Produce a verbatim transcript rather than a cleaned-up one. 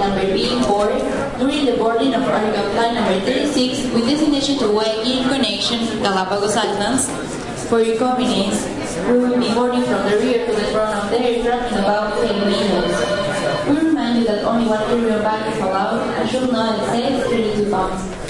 number B, board, during the boarding of Article Flight number thirty-six with destination to Hawaii in connection Galapagos Islands. For your convenience, we will be boarding from the rear to the front of the aircraft in about ten minutes. We remind you that only one carry-on bag is allowed and should not exceed thirty-two pounds.